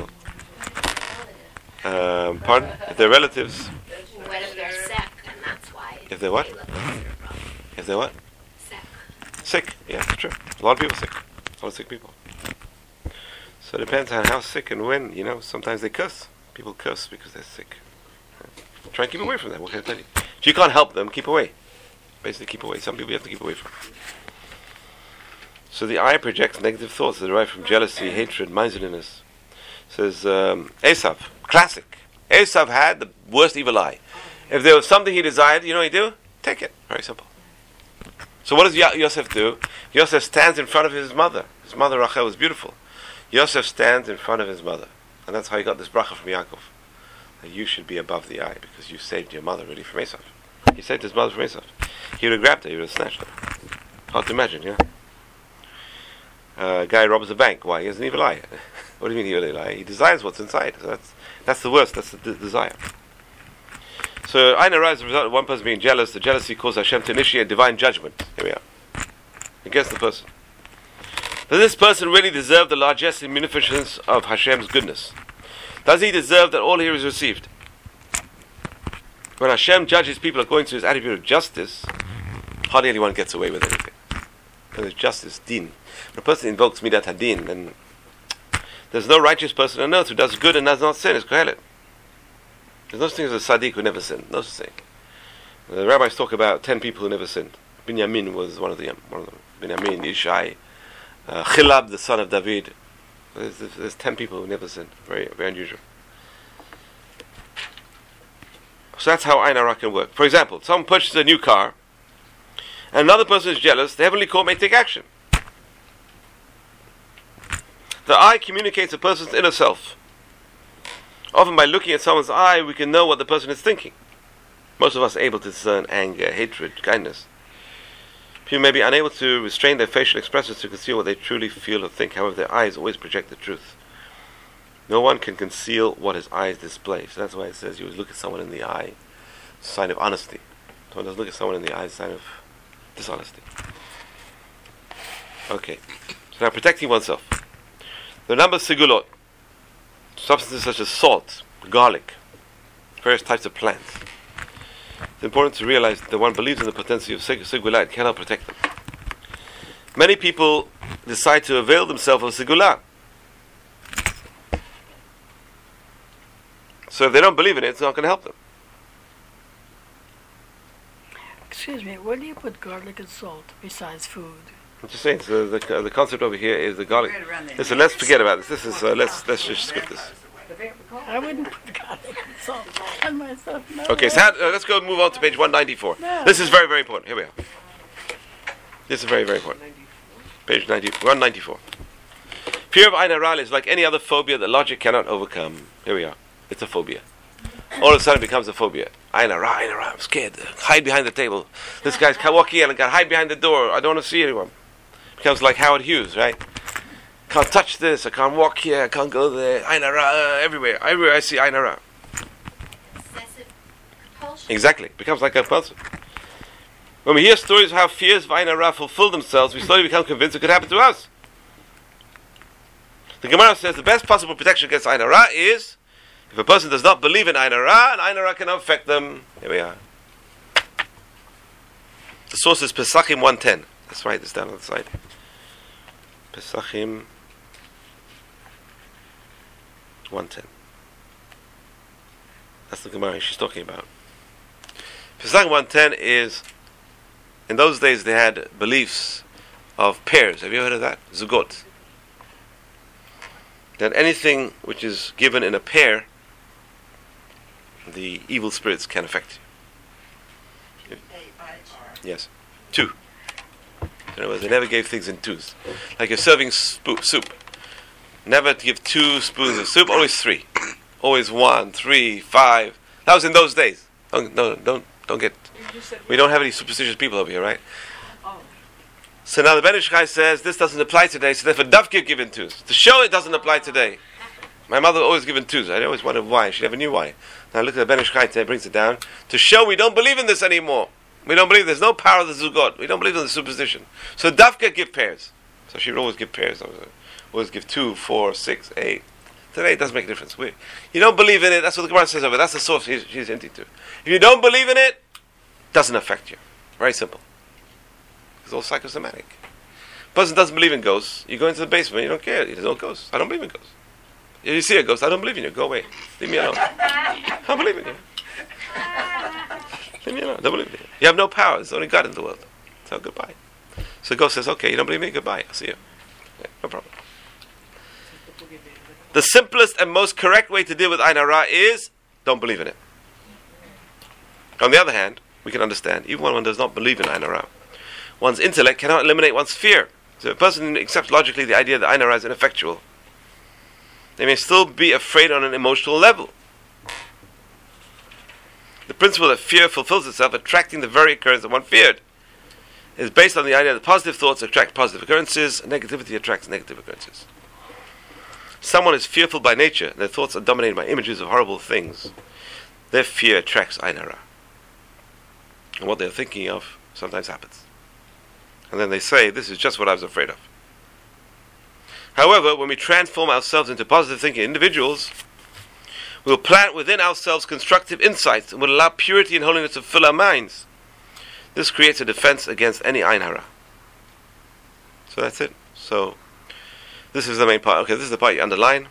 Um, pardon? If they're relatives. What if they're sick, and that's why? If they're what? they look miserable? If they're what? Sick. Sick. Yeah, that's true. A lot of people sick. A lot of sick people. So it depends on how sick and when. You know, sometimes they curse. People curse because they're sick. Try and keep away from them. What can I tell you? If you can't help them, keep away. Basically, keep away. Some people you have to keep away from. So the eye projects negative thoughts that derive from jealousy, hatred, miserliness. Says um, Esav, classic. Esav had the worst evil eye. If there was something he desired, you know what he do? Take it. Very simple. So what does Yo- Yosef do? Yosef stands in front of his mother. His mother Rachel was beautiful. Yosef stands in front of his mother. And that's how he got this bracha from Yaakov. That you should be above the eye because you saved your mother really from Esav. He saved his mother from Esav. He would have grabbed her, he would have snatched her. Hard to imagine, yeah? Uh, a guy robs a bank. Why? He has an evil eye. What do you mean he has an evil eye? He desires what's inside. So that's that's the worst. That's the de- desire. So Ain Hara is the result of one person being jealous. The jealousy caused Hashem to initiate divine judgment. Here we are. Against the person. Does this person really deserve the largesse and munificence of Hashem's goodness? Does he deserve that all here is received? When Hashem judges people according to his attribute of justice, hardly anyone gets away with anything. When there's justice, din. When a person invokes midat hadin, then there's no righteous person on earth who does good and does not sin. It's Kohelet. There's no such thing as a tzaddik who never sinned. No such thing. The rabbis talk about ten people who never sinned. Binyamin was one of them. One of them. Binyamin, Ishai, uh, Chilab, the son of David. There's, there's, there's ten people who never sinned. Very, very unusual. So that's how Ain Hara can work. For example, someone purchases a new car, and another person is jealous. The heavenly court may take action. The eye communicates a person's inner self. Often by looking at someone's eye, we can know what the person is thinking. Most of us are able to discern anger, hatred, kindness. People may be unable to restrain their facial expressions to conceal what they truly feel or think. However, their eyes always project the truth. No one can conceal what his eyes display. So that's why it says you always look at someone in the eye, it's a sign of honesty. Someone doesn't look at someone in the eye, it's a sign of dishonesty. Okay. So now protecting oneself. The number of sigulot, substances such as salt, garlic, various types of plants. It's important to realize that one believes in the potency of segulah, it cannot protect them. Many people decide to avail themselves of segulah. So if they don't believe in it, it's not going to help them. Excuse me, where do you put garlic and salt besides food? I'm just saying. So the the concept over here is the garlic. Right around there. Listen, let's forget about this. This is uh, let's let's just skip this. I wouldn't put garlic and salt on myself. No. Okay, so how, uh, let's go move on to page one ninety-four. No. This is very very important. Here we are. This is very very important. Page ninety, one ninety-four. Fear of Ain Hara is like any other phobia that logic cannot overcome. Here we are. It's a phobia. All of a sudden it becomes a phobia. Ain Hara, Ain Hara, I'm scared. Hide behind the table. This guy's walking in and got hide behind the door. I don't want to see anyone. Becomes like Howard Hughes, right? Can't touch this. I can't walk here. I can't go there. Ain Hara, uh, everywhere. Everywhere I see Ain Hara. Obsessive compulsion. Exactly. Becomes like a compulsion. When we hear stories of how fears of Ain Hara fulfill themselves, we slowly become convinced it could happen to us. The Gemara says the best possible protection against Ain Hara is if a person does not believe in Ain Hara, and Ain Hara cannot affect them. Here we are. The source is Pesachim one ten. Let's write this down on the side. Pesachim one ten. That's the Gemara she's talking about. Pesachim one ten is, in those days they had beliefs of pairs. Have you heard of that? Zugot. That anything which is given in a pair, the evil spirits can affect you. A I R. Yes. Two. In other words, they never gave things in twos. Like you're serving spo- soup. Never to give two spoons of soup, always three. Always one, three, five. That was in those days. Don't, no, don't, don't get... We don't have any superstitious people over here, right? So now the Ben Ish Chai says this doesn't apply today, so therefore Davka given twos. To show it doesn't apply today. My mother always given twos. I always wondered why. She never knew why. Now look at the Ben Ish Chai today, brings it down. To show we don't believe in this anymore. We don't believe there's no power of the Zugot. We don't believe in the superstition. So Davka give pairs. So she would always give pairs. Always give two, four, six, eight. Today it doesn't make a difference. We, you don't believe in it, that's what the Gemara says over. That's the source she's, she's hinting to. If you don't believe in it, it doesn't affect you. Very simple. It's all psychosomatic. Person doesn't believe in ghosts. You go into the basement, you don't care. There's no ghosts. I don't believe in ghosts. If you see a ghost, I don't believe in you. Go away. Leave me alone. I don't believe in you. Leave me alone. I don't believe in you. You have no power. There's only God in the world. So goodbye. So the ghost says, okay, you don't believe me? Goodbye. I'll see you. Okay, no problem. The simplest and most correct way to deal with Ain Hara is don't believe in it. On the other hand, we can understand, even when one does not believe in Ain Hara, one's intellect cannot eliminate one's fear. So if a person accepts logically the idea that Ain Hara is ineffectual, they may still be afraid on an emotional level. The principle that fear fulfills itself, attracting the very occurrence that one feared, is based on the idea that positive thoughts attract positive occurrences, and negativity attracts negative occurrences. Someone is fearful by nature, and their thoughts are dominated by images of horrible things. Their fear attracts Ain Hara. And what they're thinking of sometimes happens. And then they say, this is just what I was afraid of. However, when we transform ourselves into positive thinking individuals, we will plant within ourselves constructive insights and will allow purity and holiness to fill our minds. This creates a defense against any Ain Hara. So that's it. So, this is the main part. Okay, this is the part you underline.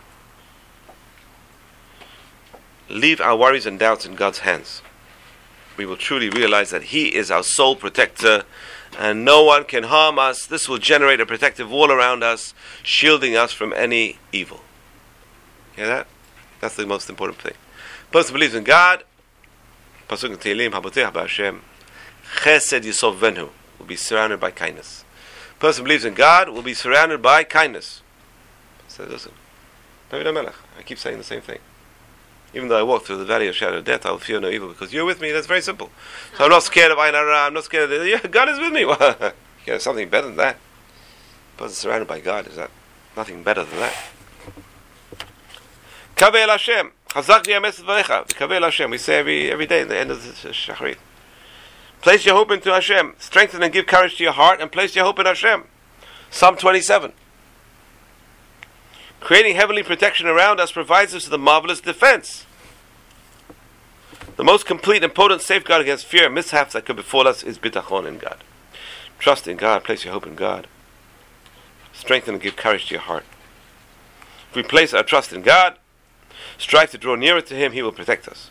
Leave our worries and doubts in God's hands. We will truly realize that He is our sole protector and no one can harm us. This will generate a protective wall around us, shielding us from any evil. Hear that? That's the most important thing. Person believes in God, Pasuk in Tehillim, Habotech b'Hashem, Chesed Yisov Venhu, will be surrounded by kindness. Person believes in God will be surrounded by kindness. So listen, David HaMelech, I keep saying the same thing. Even though I walk through the valley of shadow of death, I will fear no evil because you're with me. That's very simple. So I'm not scared of Ain Hara. I'm not scared of the, yeah, God is with me. Well, you have something better than that. Person surrounded by God, is that nothing better than that? Kaveh el Hashem. Chazak li hames dvarecha. Kaveh el Hashem. We say every, every day at the end of the Shacharit. Place your hope into Hashem. Strengthen and give courage to your heart and place your hope in Hashem. Psalm twenty-seven. Creating heavenly protection around us provides us with a marvelous defense. The most complete and potent safeguard against fear and mishaps that could befall us is bitachon in God. Trust in God, place your hope in God. Strengthen and give courage to your heart. If we place our trust in God, strive to draw nearer to Him, He will protect us.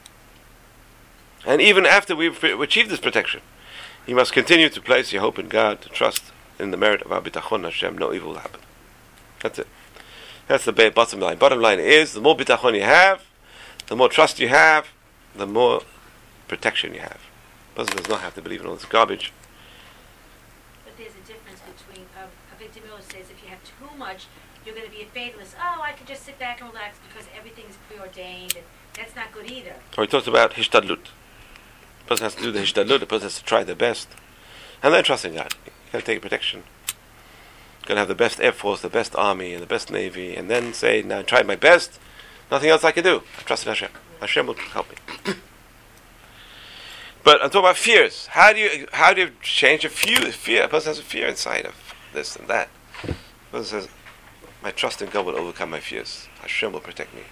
And even after we've achieved this protection, you must continue to place your hope in God, to trust in the merit of our bitachon Hashem. No evil will happen. That's it. That's the bottom line. Bottom line is, the more bitachon you have, the more trust you have, the more protection you have. A person does not have to believe in all this garbage. But there's a difference between, um, Victor Miller says, if you have too much, you're going to be a fatalist. Oh, I can just sit back and relax because everything's preordained, and that's not good either. Or he talks about hishtadlut. The person has to do the hishtadlut, the person has to try their best. And then trust in God. You got to take protection. You've got to have the best Air Force, the best Army, and the best Navy, and then say, now I tried my best, nothing else I can do. I trust in Hashem. Hashem will help me. But I'm talking about fears. How do you how do you change a fear? Fear. A person has a fear inside of this and that. A person says, My trust in God will overcome my fears. Hashem will protect me.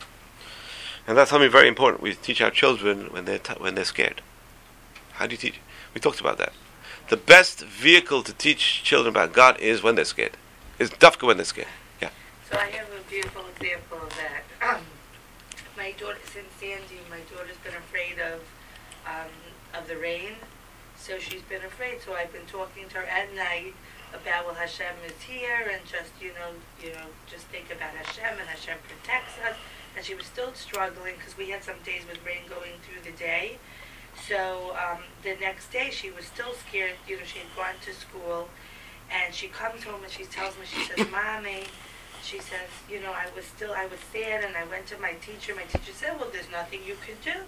And that's something very important. We teach our children when they're, t- when they're scared. How do you teach? We talked about that. The best vehicle to teach children about God is when they're scared. Is dafka when they're scared. Yeah. So I have a beautiful example of that. Um, my daughter, since Sandy, my daughter's been afraid of um, of the rain. So she's been afraid. So I've been talking to her at night about, well, Hashem is here, and just, you know, you know, just think about Hashem, and Hashem protects us. And she was still struggling because we had some days with rain going through the day. So um, the next day she was still scared. You know, she had gone to school, and she comes home and she tells me, she says, Mommy, she says, you know, I was still, I was sad, and I went to my teacher. My teacher said, well, there's nothing you can do.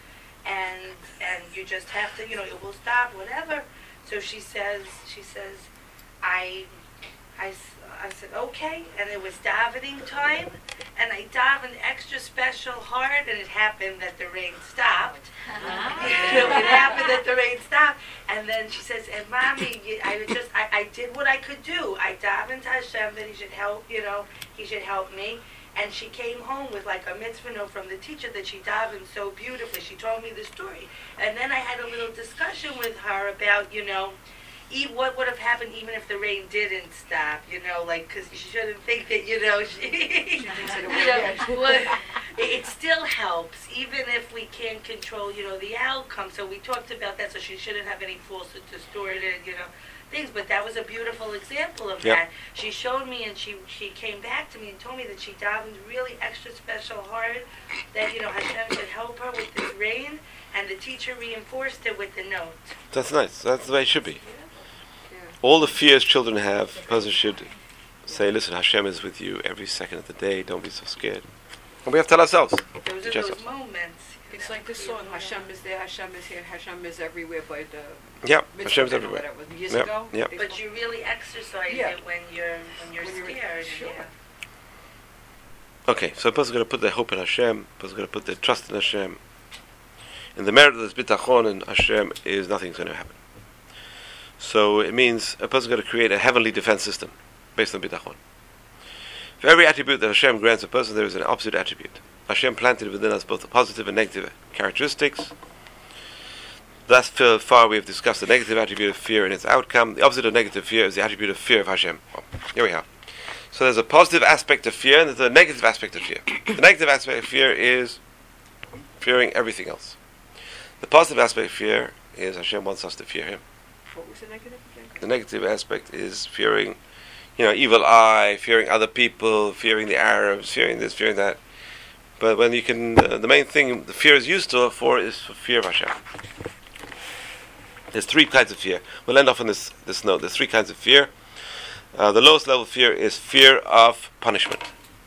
And and you just have to, you know, it will stop, whatever. So she says, she says, I, I, I said, okay, and it was davening time, and I davened extra special hard, and it happened that the rain stopped. Ah. You know, it happened that the rain stopped, and then she says, and Mommy, you- I was just, I, I did what I could do. I davened to Hashem that He should help, you know, He should help me. And she came home with like a mitzvah note from the teacher that she davened so beautifully. She told me the story. And then I had a little discussion with her about, you know, e- what would have happened even if the rain didn't stop, you know, like, because you shouldn't think that, you know, she, you know, what- it, it still helps, even if we can't control, you know, the outcome. So we talked about that, so she shouldn't have any false distorted, you know, things. But that was a beautiful example of Yep. that. She showed me, and she she came back to me and told me that she davened really extra special hard, that, you know, Hashem could help her with this rain, and the teacher reinforced it with the note. That's nice. That's the way it should be. All the fears children have, a person should say, listen, Hashem is with you every second of the day. Don't be so scared. And we have to tell ourselves. Those Teach are those ourselves. moments. It's like this song, Hashem is there, Hashem is here, Hashem is everywhere by the Yep, Mitzvah Hashem's or everywhere. whatever, years Yep, ago. yep. They But you really exercise Yeah. it when you're when you're When you're- scared. sure. Yeah. Okay, so a person's going to put their hope in Hashem, a person's going to put their trust in Hashem. And the merit of this bitachon in Hashem is nothing's going to happen. So it means a person's going to create a heavenly defense system based on bitachon. For every attribute that Hashem grants a person, there is an opposite attribute. Hashem planted within us both positive and negative characteristics. Thus far we have discussed the negative attribute of fear and its outcome. The opposite of negative fear is the attribute of fear of Hashem. Well, here we have. So there's a positive aspect of fear and there's a negative aspect of fear. The negative aspect of fear is fearing everything else. The positive aspect of fear is Hashem wants us to fear Him. What was the negative again? The negative aspect is fearing, you know, evil eye, fearing other people, fearing the Arabs, fearing this, fearing that. But when you can, uh, the main thing the fear is used to for is for fear of Hashem. There's three kinds of fear. We'll end off on this, this note. There's three kinds of fear. Uh, the lowest level of fear is fear of punishment.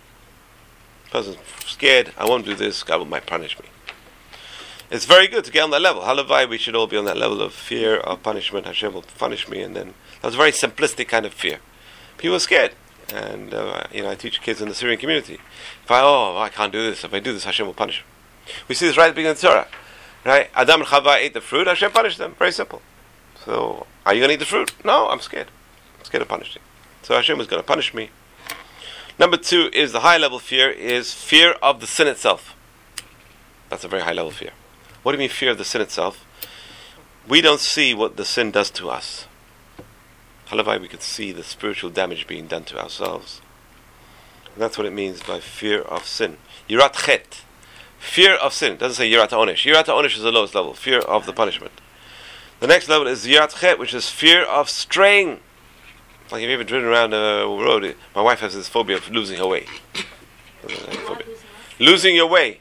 The person's scared, I won't do this, God will might punish me. It's very good to get on that level. Halavai, we should all be on that level of fear of punishment. Hashem will punish me, and then that's a very simplistic kind of fear. People are scared. And, uh, you know, I teach kids in the Syrian community. If I, oh, I can't do this. If I do this, Hashem will punish me. We see this right at the beginning of the Torah. Right? Adam and Chava ate the fruit, Hashem punished them. Very simple. So, are you going to eat the fruit? No, I'm scared. I'm scared of punishing. So Hashem is going to punish me. Number two is the high level fear, is fear of the sin itself. That's a very high level fear. What do you mean fear of the sin itself? We don't see what the sin does to us. Halavai, we can see the spiritual damage being done to ourselves. And that's what it means by fear of sin. Yirat chet. Fear of sin. It doesn't say yirat onish. Yirat onish is the lowest level. Fear of the punishment. The next level is yirat chet, which is fear of straying. Like if you've ever driven around a road, my wife has this phobia of losing her way. Phobia. Losing your way.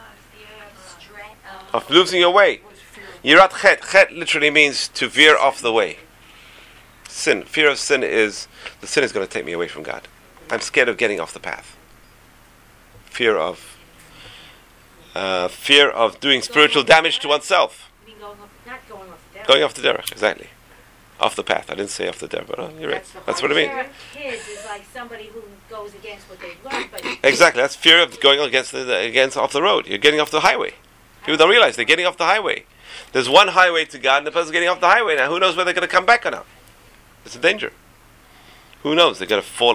Of losing your way. Yirat chet. Chet literally means to veer off the way. Sin. Fear of sin is, the sin is going to take me away from God. I'm scared of getting off the path. Fear of, uh, fear of doing spiritual damage to oneself. You mean going off, not going off the derech. Going off the derech, exactly. Off the path. I didn't say off the derech, but uh, you're right. That's the That's what I mean. Fear of kids is like somebody who goes against what they've learned, but Exactly. That's fear of going against the, against off the road. You're getting off the highway. People don't realize they're getting off the highway. There's one highway to God, and the person's getting off the highway. Now, who knows whether they're going to come back or not? It's a danger. Who knows? They're going to fall off the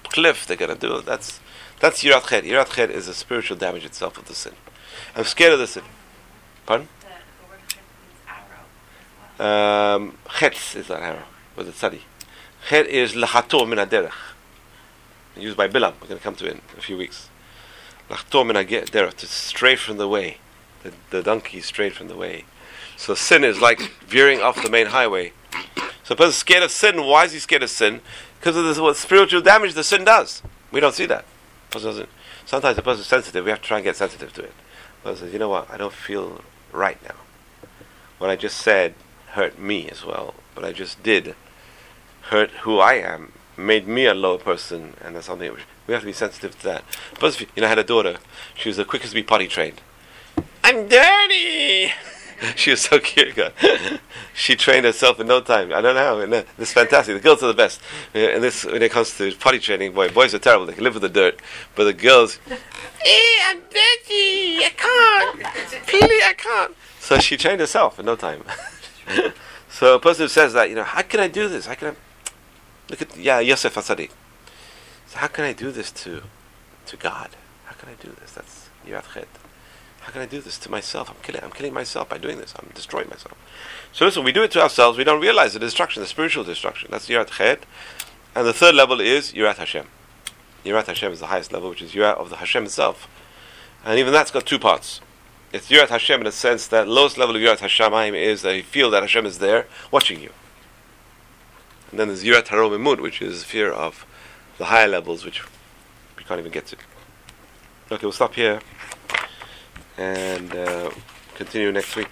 cliff. They're going to do it. That's that's yirat chet. Yirat chet is the spiritual damage itself of the sin. I'm scared of the sin. Pardon? The, the word chet means arrow as well. Um, chet is that arrow with the tzadi. Chet is lachato min haderech, used by Bilam. We're going to come to it in a few weeks. Lachato min haderech, to stray from the way. The, the donkey strayed from the way. So sin is like veering off the main highway. So a person is scared of sin. Why is he scared of sin? Because of this, what spiritual damage the sin does. We don't see that. A person doesn't. Sometimes the person is sensitive. We have to try and get sensitive to it. The person says, you know what? I don't feel right now. What I just said hurt me as well. What I just did hurt who I am, made me a lower person, and that's something which we have to be sensitive to that. But you know, I had a daughter. She was the quickest to be potty trained. I'm dirty. She was so cute. God. She trained herself in no time. I don't know. And, uh, this is fantastic. The girls are the best. Uh, and this, when it comes to potty training, boy, boys are terrible. They can live with the dirt, but the girls, eh, I'm dirty. I can't. Please, I can't. So she trained herself in no time. So a person who says that, you know, how can I do this? How can I look at yeah Yosef Hatzaddik? So how can I do this to to God? How can I do this? That's yirat chet. How can I do this to myself? I'm killing I'm killing myself by doing this. I'm destroying myself. So listen, we do it to ourselves. We don't realize the destruction, the spiritual destruction. That's yirat chet. And the third level is yirat Hashem. Yirat Hashem is the highest level, which is yirat of the Hashem itself. And even that's got two parts. It's yirat Hashem in the sense that lowest level of yirat Hashemayim is that you feel that Hashem is there watching you. And then there's yirat haromimut, which is fear of the higher levels, which we can't even get to. Okay, we'll stop here and uh, continue next week.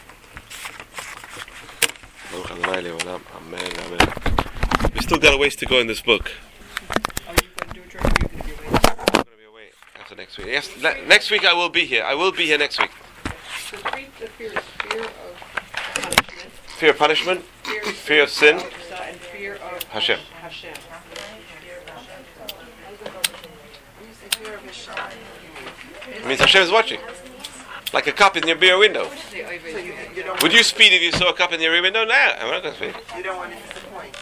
Amen, amen. We still got a ways to go in this book. Are you going to do it during the week? You're going to be away? I'm going to be away after next week. Yes, ne- next week I will be here. I will be here next week. So three, the fear is fear of punishment, Fear of punishment, fear, fear of sin, and fear of Hashem. Hashem. It means Hashem is watching. Like a cup in your beer window. So you, You don't, Would you speed if you saw a cup in your rear window? No, I'm not going to speed. you don't want to disappoint.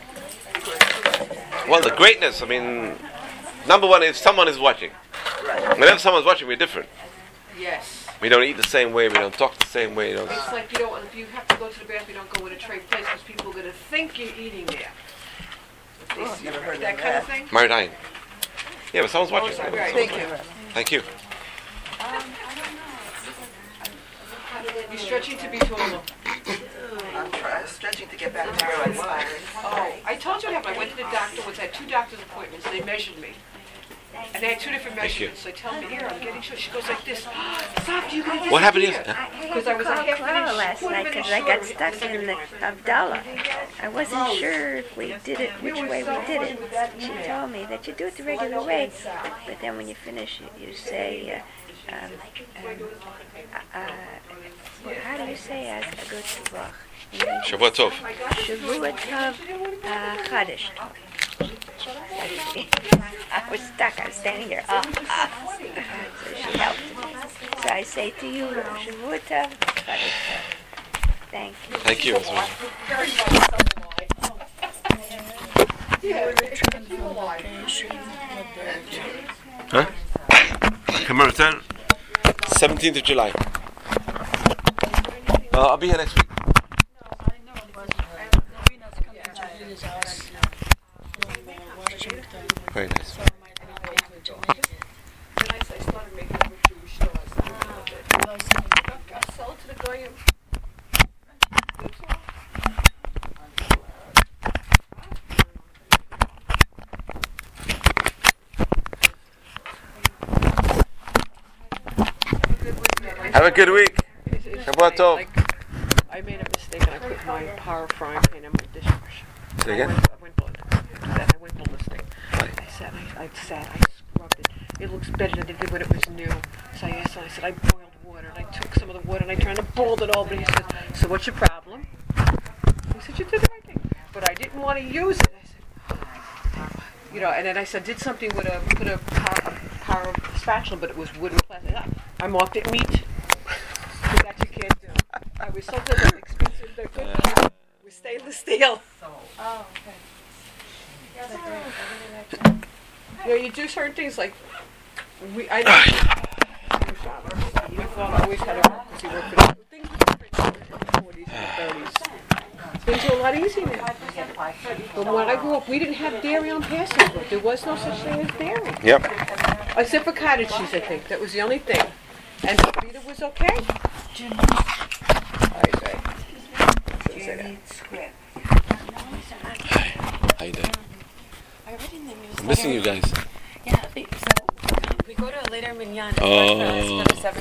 Well, the greatness, I mean, number one is someone is watching. Whenever someone's watching, we're different. yes. We don't eat the same way, we don't talk the same way. You don't It's like you don't. If you have to go to the bathroom, you don't go in a tray place because people are going to think you're eating there. They see never heard that of kind that. of thing. Maridine. Yeah, but someone's watching. Oh, right. Thank you. Thank you. You're stretching to be taller. I'm trying, stretching to get back to where I was. Oh, I told you what happened. I went to the doctor once. I had two doctor's appointments. They measured me. And they had two different Thank you. measurements. So I tell me, here, I'm getting short. She goes like this. Stop, you got What happened here? Because I was a half an Clara inch, last quarter night of an because inch I got shorter stuck with the in the second Abdallah. I wasn't sure if we did it, which way we did it. She told me that you do it the regular way, but then when you finish, you, you say, uh, um, uh, uh, how do you say a, a good Shabbat? Shabbat Tov. Shavua Tov uh, Chadash Tov. I was stuck. I was standing here. Oh, oh. So she helped me. So I say to you, Shavua Tov Chadash Tov. Thank you. Thank you. Huh? Come on, return. seventeenth of July. Uh, I'll be here next week. Very nice. Then I I started making up with Jewish stores. I sold to the goyim. Have a good week. Shabbat Tov. Like, I made a mistake and I put my power frying pan in my dishwasher. Say again? I went, I went, bal- that, I went ballistic. I sat, I, I sat, I scrubbed it. It looks better than it did when it was new. So I asked him, I said, I boiled water. And I took some of the water and I tried to boil it over. And he said, so what's your problem? He said, you did the right thing. But I didn't want to use it. I said, you know, and then I said, did something with a, with a power, power spatula, but it was wooden plastic. I marked it meat. Because that you can't do. I was so good and expensive. They're good with stainless steel. Oh, okay. Yeah, they're great. I really like them. You know, you do certain things like we. I my father always had a work because he worked for the things were different in the forties and thirties. Things were a lot easier now. But when I grew up, we didn't have dairy on Passover. There was no such thing as dairy. Yep. Except for cottage cheese, I think. That was the only thing. And Peter was okay. All right, babe. How you doing? I'm missing you guys. Yeah, so we go to a later minyan. Oh. It's for seven